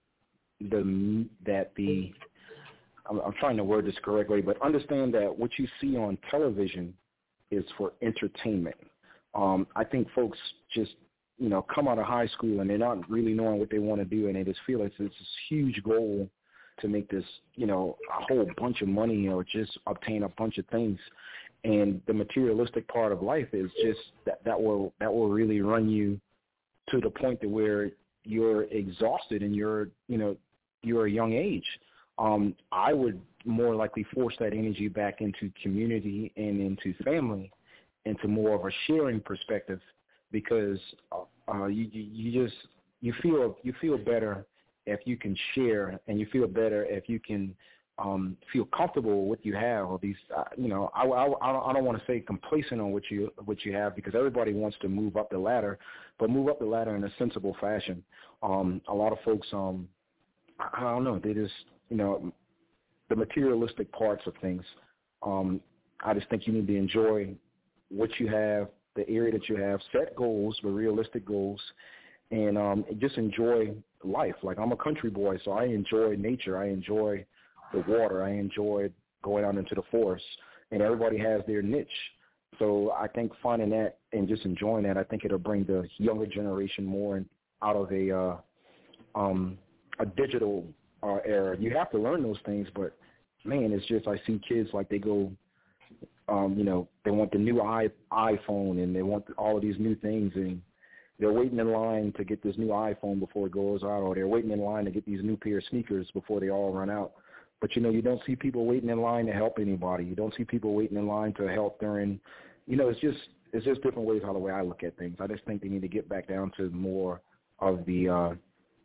A: the that the I'm, I'm trying to word this correctly, but understand that what you see on television is for entertainment. Um, I think folks just, you know, come out of high school and they're not really knowing what they want to do, and they just feel it's this huge goal to make this, you know, a whole bunch of money or just obtain a bunch of things. And the materialistic part of life is just that, that will that will really run you to the point to where you're exhausted and you're, you know, you're a young age. Um, I would more likely force that energy back into community and into family, into more of a sharing perspective, because uh, you, you just you feel you feel better if you can share, and you feel better if you can um, feel comfortable with what you have. Or these, uh, you know, I, I, I don't want to say complacent on what you what you have, because everybody wants to move up the ladder, but move up the ladder in a sensible fashion. Um, a lot of folks, um, I, I don't know, they just, you know, the materialistic parts of things. Um, I just think you need to enjoy what you have, the area that you have, set goals, but realistic goals, and um, just enjoy life. Like, I'm a country boy, so I enjoy nature. I enjoy the water. I enjoy going out into the forest, and everybody has their niche. So I think finding that and just enjoying that, I think it'll bring the younger generation more out of a uh, um, a digital uh, era. You have to learn those things, but, man, it's just I see kids like they go, um, you know, they want the new i iPhone and they want all of these new things, and they're waiting in line to get this new iPhone before it goes out, or they're waiting in line to get these new pair of sneakers before they all run out. But, you know, you don't see people waiting in line to help anybody. You don't see people waiting in line to help during, you know, it's just it's just different ways how the way I look at things. I just think they need to get back down to more of the uh,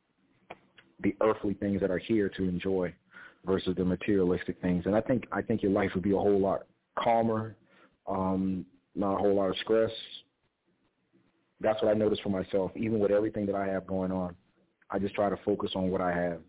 A: the earthly things that are here to enjoy versus the materialistic things. And I think I think your life would be a whole lot calmer, um, not a whole lot of stress. That's what I noticed for myself. Even with everything that I have going on, I just try to focus on what I have.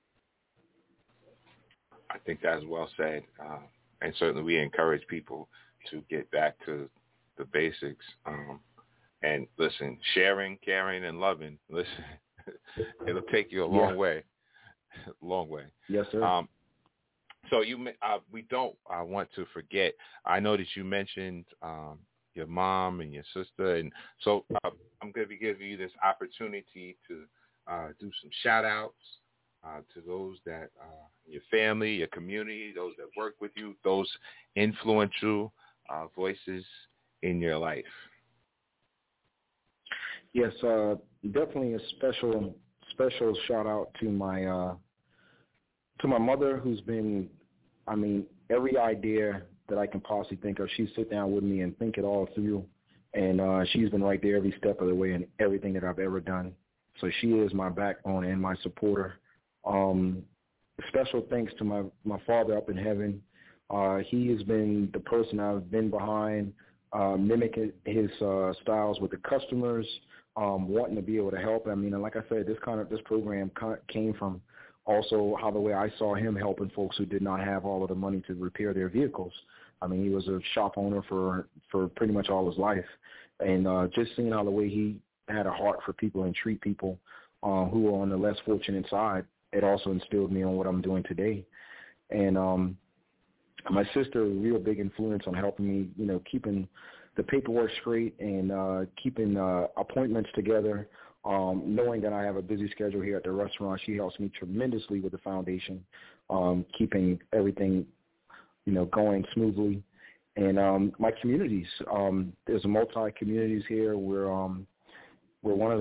C: I think that's well said. Uh, and certainly we encourage people to get back to the basics. Um, and listen, sharing, caring, and loving, listen, it'll take you a long yeah. way. long way.
A: Yes, sir. Um,
C: so you, uh, we don't uh, want to forget, I know that you mentioned um, your mom and your sister. And so uh, I'm going to be giving you this opportunity to uh, do some shout outs uh, to those that, uh, your family, your community, those that work with you, those influential uh, voices in your life.
A: Yes, uh, definitely a special, special shout out to my, uh, to my mother, who's been, I mean, every idea that I can possibly think of, she sit down with me and think it all through. And uh, she's been right there every step of the way in everything that I've ever done. So she is my backbone and my supporter. Um, special thanks to my, my father up in heaven. Uh, he has been the person I've been behind, uh, mimicking his uh, styles with the customers, um, wanting to be able to help. I mean, like I said, this kind of this program came from also how the way I saw him helping folks who did not have all of the money to repair their vehicles. I mean, he was a shop owner for, for pretty much all his life. And uh, just seeing how the way he had a heart for people and treat people um, who are on the less fortunate side, it also instilled me on what I'm doing today. And um, my sister, a real big influence on helping me, you know, keeping the paperwork straight and uh, keeping uh, appointments together. Um, knowing that I have a busy schedule here at the restaurant, she helps me tremendously with the foundation, um, keeping everything, you know, going smoothly. And um, my communities, um, there's multi-communities here. We're um, we're one of the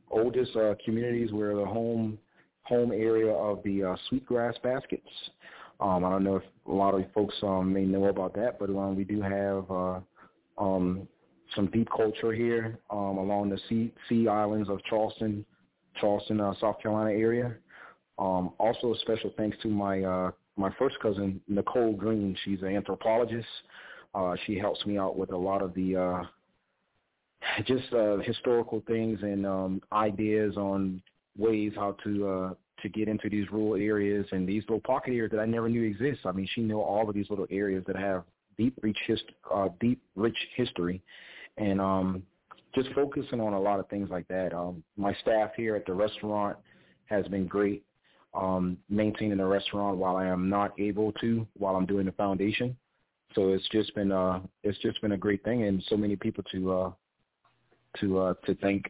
A: oldest uh, communities. We're the home home area of the uh, Sweetgrass Baskets. Um, I don't know if a lot of folks um, may know about that, but um, we do have uh, um, some deep culture here um, along the sea, sea islands of Charleston, Charleston, uh, South Carolina area. Um, also, a special thanks to my uh, my first cousin, Nicole Green. She's an anthropologist. Uh, she helps me out with a lot of the uh, just uh, historical things and um, ideas on ways how to uh, to get into these rural areas and these little pocket areas that I never knew exist. I mean, she knew all of these little areas that have deep, rich, hist- uh, deep, rich history, and um, just focusing on a lot of things like that. Um, my staff here at the restaurant has been great, um, maintaining the restaurant while I am not able to, while I'm doing the foundation. So it's just been uh, it's just been a great thing, and so many people to uh, to uh, to thank.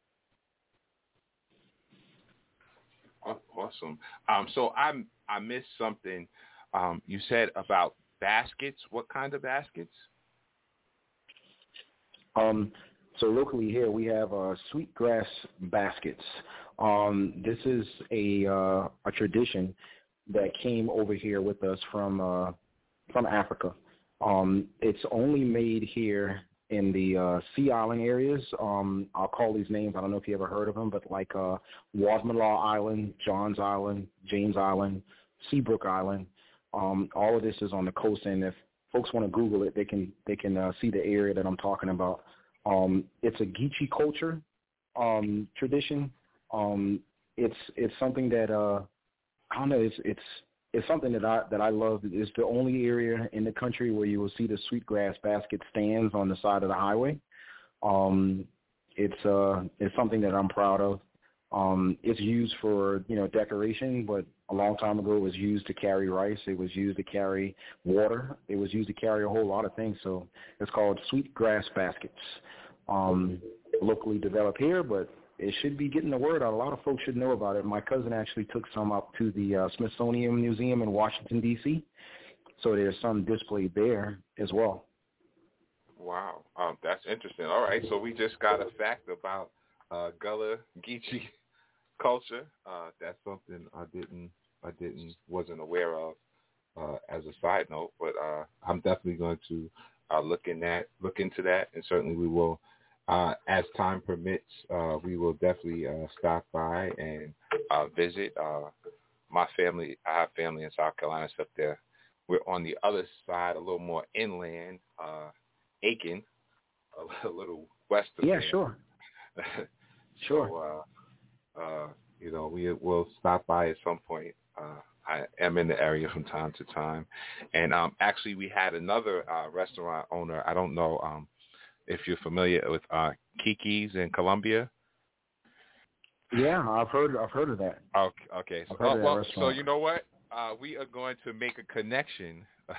C: Awesome. Um, so I I missed something. Um, you said about baskets. What kind of baskets?
A: Um, so locally here we have uh, Sweetgrass Baskets. Um, this is a uh, a tradition that came over here with us from uh, from Africa. Um, it's only made here in the uh, Sea Island areas. Um, I'll call these names. I don't know if you ever heard of them, but like uh, Wadmalaw Island, Johns Island, James Island, Seabrook Island. Um, all of this is on the coast, and if folks want to Google it, they can they can uh, see the area that I'm talking about. Um, it's a Geechee culture um, tradition. Um, it's it's something that uh, I don't know. It's it's It's something that I that I love. It's the only area in the country where you will see the Sweetgrass Basket stands on the side of the highway. Um, it's uh, it's something that I'm proud of. Um, it's used for you know decoration, but a long time ago it was used to carry rice. It was used to carry water. It was used to carry a whole lot of things. So it's called Sweetgrass Baskets. Um, locally developed here, but it should be getting the word out. A lot of folks should know about it. My cousin actually took some up to the uh, Smithsonian Museum in Washington, D C, so there's some displayed there as well.
C: Wow, um, that's interesting. All right, so we just got a fact about uh, Gullah Geechee culture. Uh, that's something I didn't, I didn't, wasn't aware of uh, as a side note. But uh, I'm definitely going to uh, look in that, look into that, and certainly we will. Uh, as time permits, uh, we will definitely uh, stop by and uh, visit. Uh, my family, I have family in South Carolina, so up there. We're on the other side, a little more inland, uh, Aiken, a, a little west of
A: Yeah,
C: there.
A: sure.
C: Sure. So, uh, uh, you know, we will stop by at some point. Uh, I am in the area from time to time. And um, actually, we had another uh, restaurant owner. I don't know um, if you're familiar with uh, Kiki's in Columbia.
A: Yeah, I've heard. I've heard of that.
C: Okay. Okay. So,
A: I've heard of that
C: well,
A: restaurant.
C: so you know what? Uh, we are going to make a connection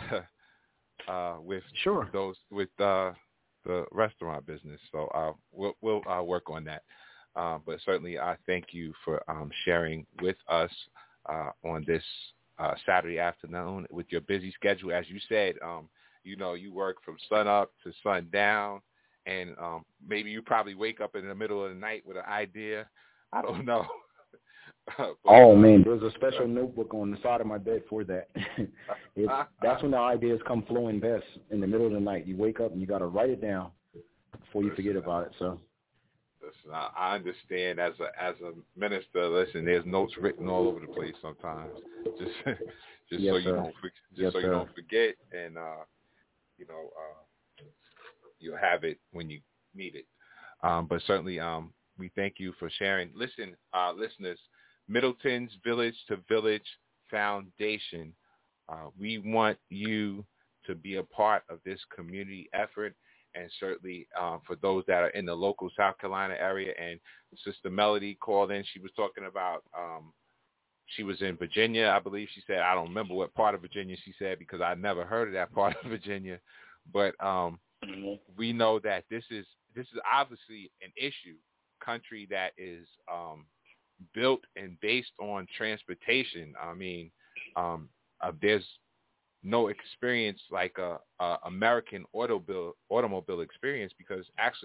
C: uh, with
A: sure
C: those with uh, the restaurant business. So uh, we'll we'll uh, work on that. Uh, but certainly, I thank you for um, sharing with us uh, on this uh, Saturday afternoon with your busy schedule. As you said, um, you know, you work from sun up to sun down, and um, maybe you probably wake up in the middle of the night with an idea. I don't know. but,
A: oh, man, there's a special notebook on the side of my bed for that. it's, that's when the ideas come flowing best, in the middle of the night. You wake up and you got to write it down before you forget about it. So,
C: listen, I, I understand as a as a minister. Listen, there's notes written all over the place sometimes. Just just
A: yes,
C: so you
A: sir.
C: don't just
A: yes,
C: so
A: sir.
C: you don't forget, and uh, you know uh, you'll have it when you need it. Um, but certainly, um, we thank you for sharing. Listen, uh, listeners, Middleton's Village to Village Foundation. Uh, we want you to be a part of this community effort, and certainly uh, for those that are in the local South Carolina area. And Sister Melody called in. She was talking about um, she was in Virginia, I believe. She said, I don't remember what part of Virginia she said because I never heard of that part of Virginia. But um, we know that this is this is obviously an issue. Country that is um, built and based on transportation. I mean, um, uh, there's no experience like a, a American automobile automobile experience because actually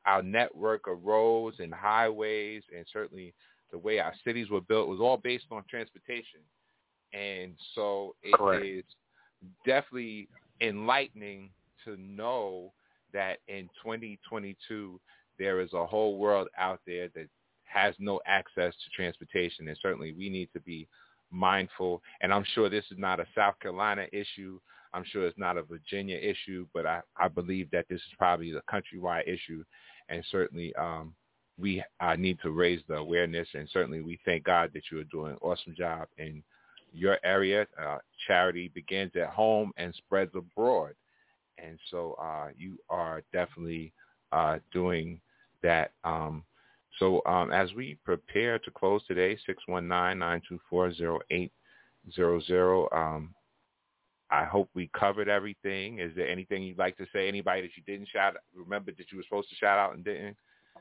C: our network of roads and highways, and certainly the way our cities were built was all based on transportation. And so it
A: Correct.
C: is definitely enlightening to know that in twenty twenty-two there is a whole world out there that has no access to transportation, and certainly we need to be mindful. And I'm sure this is not a South Carolina issue. I'm sure it's not a Virginia issue, but I, I believe that this is probably a countrywide issue, and certainly um, we uh, need to raise the awareness, and certainly we thank God that you are doing an awesome job in your area. Uh, charity begins at home and spreads abroad, and so uh, you are definitely uh, doing that. Um, so um, as we prepare to close today, six one nine, nine two four, zero eight zero zero, um, I hope we covered everything. Is there anything you'd like to say? Anybody that you didn't shout out, remember that you were supposed to shout out and didn't?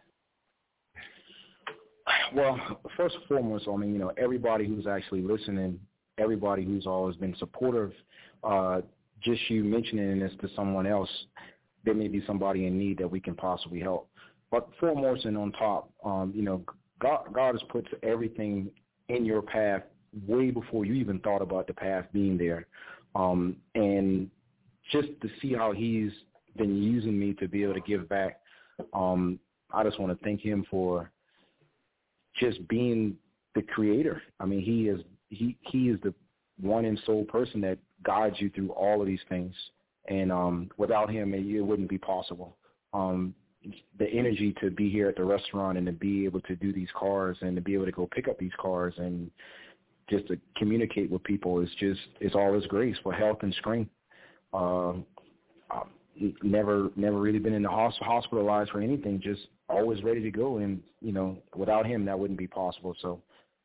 A: Well, first and foremost, I mean, you know, everybody who's actually listening, everybody who's always been supportive, uh, just you mentioning this to someone else, there may be somebody in need that we can possibly help. But foremost and on top, um, you know, God, God has put everything in your path way before you even thought about the path being there. Um, and just to see how he's been using me to be able to give back, um, I just want to thank him for just being the creator. I mean, he is he he is the one and sole person that guides you through all of these things. And um, without him, it, it wouldn't be possible. Um, the energy to be here at the restaurant and to be able to do these cars and to be able to go pick up these cars and just to communicate with people is just, it's all his grace for health and strength. Um, never, never really been in the hospital, hospitalized for anything, just always ready to go. And, you know, without him, that wouldn't be possible. So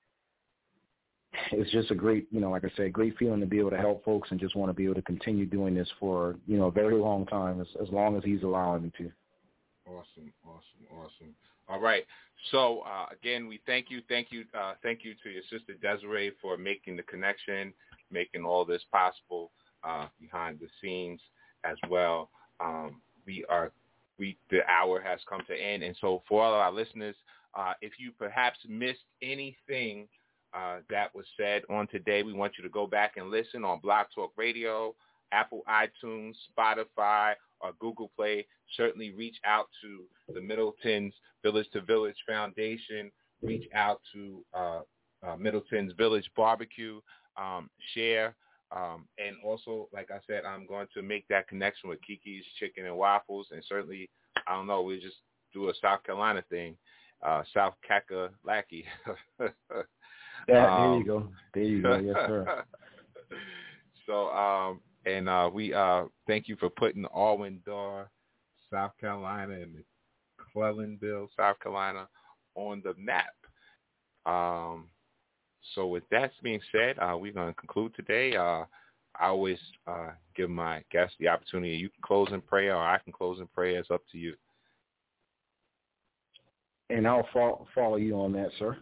A: it's just a great, you know, like I said, great feeling to be able to help folks and just want to be able to continue doing this for, you know, a very long time, as, as long as he's allowing me to.
C: Awesome, awesome, awesome. All right. So, uh, again, we thank you, thank you, uh, thank you to your sister Desiree for making the connection, making all this possible uh, behind the scenes as well. Um, we are, we the hour has come to end, and so for all of our listeners, uh, if you perhaps missed anything uh, that was said on today, we want you to go back and listen on Blog Talk Radio, Apple iTunes, Spotify, or Google Play. Certainly reach out to the Middleton's Village to Village Foundation. Reach out to uh, uh, Middleton's Village Barbecue. Um, share. Um, and also, like I said, I'm going to make that connection with Kiki's Chicken and Waffles. And certainly, I don't know, we'll just do a South Carolina thing. Uh, South Kakalaki.
A: Yeah,
C: um,
A: there you go. There you go. Yes, sir.
C: So, um, And uh, we uh, thank you for putting Alwindar, South Carolina, and McClellanville, South Carolina, on the map. Um, so with that being said, uh, we're going to conclude today. Uh, I always uh, give my guests the opportunity. You can close in prayer, or I can close in prayer. It's up to you.
A: And I'll follow, follow you on that, sir.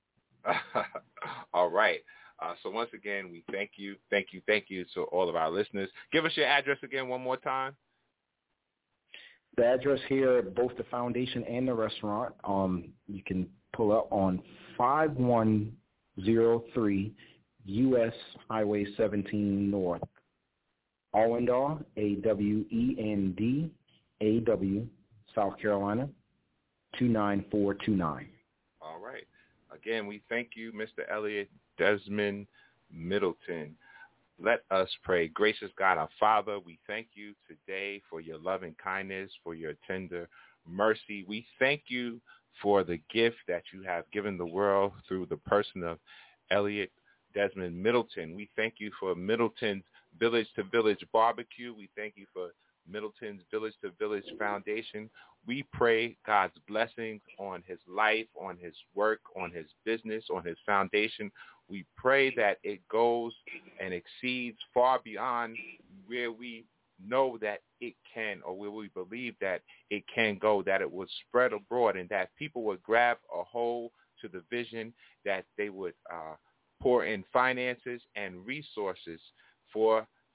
C: All right. Uh, so once again, we thank you, thank you, thank you to all of our listeners. Give us your address again one more time.
A: The address here, both the foundation and the restaurant, um, you can pull up on five one zero three U S Highway seventeen North, Alwindar, A W E N D A W, South Carolina, two nine four two nine.
C: All right. Again, we thank you, Mister Elliot Desmond Middleton. Let us pray. Gracious God, our Father, we thank you today for your loving kindness, for your tender mercy. We thank you for the gift that you have given the world through the person of Elliot Desmond Middleton. We thank you for Middleton's Village to Village Barbecue. We thank you for Middleton's Village to Village Foundation. We pray God's blessings on his life, on his work, on his business, on his foundation. We pray that it goes and exceeds far beyond where we know that it can, or where we believe that it can go, that it would spread abroad, and that people would grab a hold to the vision, that they would uh, pour in finances and resources for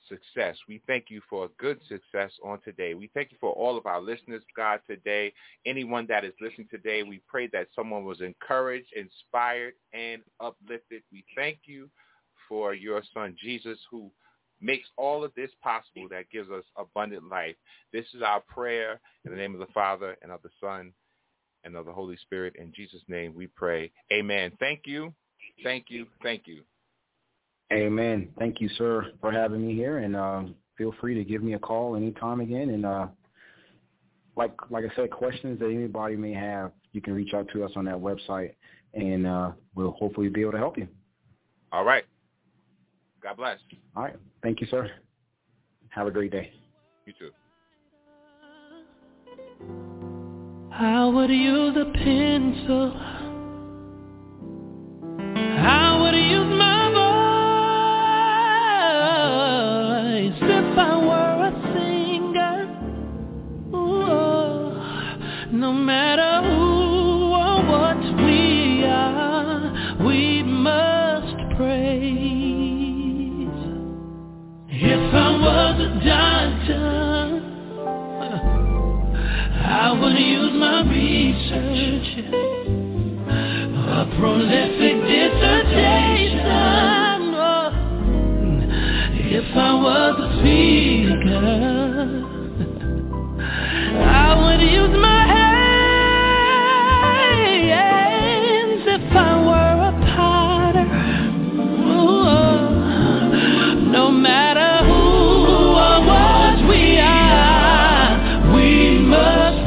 C: success. We thank you for a good success on today. We thank you for all of our listeners, God, today. Anyone that is listening today, we pray that someone was encouraged, inspired, and uplifted. We thank you for your son, Jesus, who makes all of this possible, that gives us abundant life. This is our prayer in the name of the Father and of the Son and of the Holy Spirit. In Jesus' name we pray. Amen. Thank you. Thank you. Thank you.
A: Amen. Thank you, sir, for having me here, and uh, feel free to give me a call anytime again. And uh, like like I said, questions that anybody may have, you can reach out to us on that website, and uh, we'll hopefully be able to help you.
C: All right. God bless.
A: All right. Thank you, sir. Have a great day.
C: You too.
B: I would use a pencil. I would use my voice if I were a singer. Ooh, no matter who or what we are, we must praise. If I was a doctor, I would use my research, a prolific dissertation. If I was a speaker, I would use my hands. If I were a potter, ooh, no matter who or what we are, we must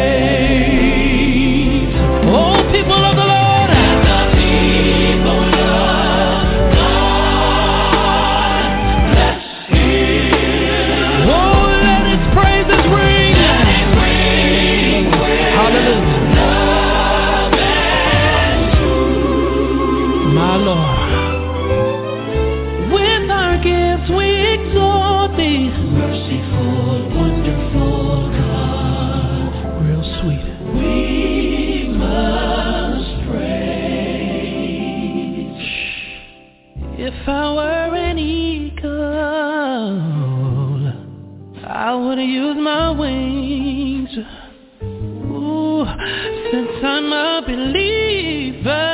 B: praise. Oh, people of the Lord, and the people of God, let's hear. Oh, let His praises ring. Let it ring with hallelujah. Love and truth. My Lord, with our gifts we exalt Thee, merciful, wonderful God, real sweet. We must praise. If I were an eagle, I would use my wings. Ooh, since I'm a believer,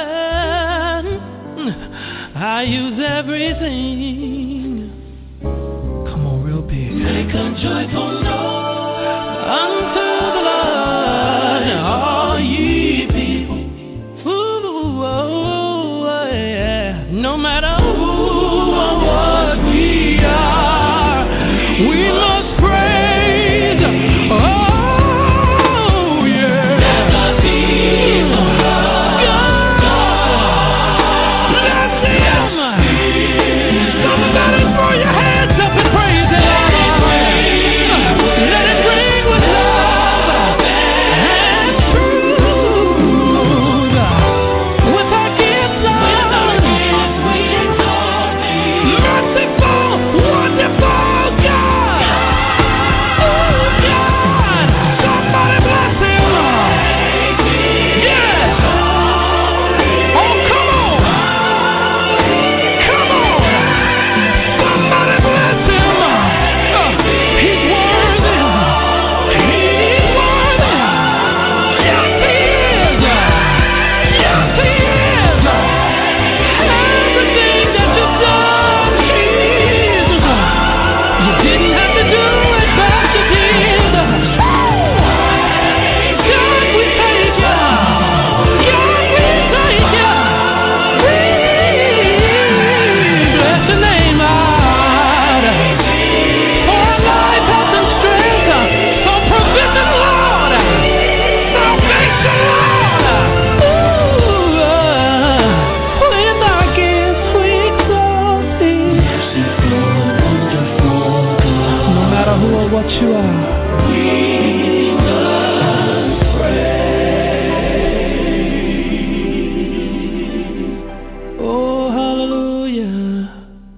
B: I use everything. Come on, real big. Make a joyful noise unto the Lord, all ye people. Ooh, oh, yeah. No matter who or what we are, we must praise. Oh, yeah. Let the people of God bless Him. Somebody throw your hands up and praise Him. Let it ring with love and truth. With our gifts, Lord, merciful, wonderful God. Oh, God. Somebody bless Him. Yes. Oh, come on. Come on. Somebody bless Him. Uh, He's worthy. He's worthy. Yes, He is. Yes, He is. Everything that you've done, Jesus, you didn't have to do it, but you did. God, we thank you. God, we thank you. We bless your name, Lord. For life, health, and strength, for provision, Lord. Salvation, Lord. Ooh, with our gifts we exalt Thee. No matter who or what you are, we must praise. Oh, hallelujah.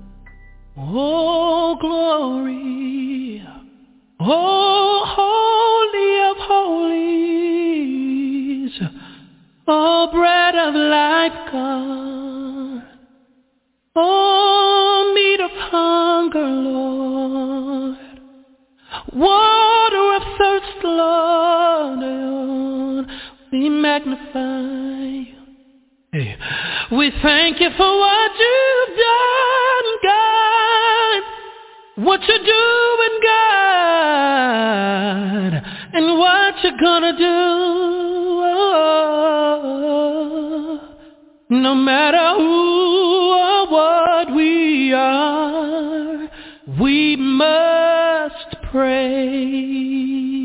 B: Oh, glory. Oh, holy of holies. Oh, bread of life, God. Oh, meat of hunger, Lord. magnify you. Hey. We thank you for what you've done, God, what you're doing, God, and what you're gonna do. No matter who or what we are, we must pray.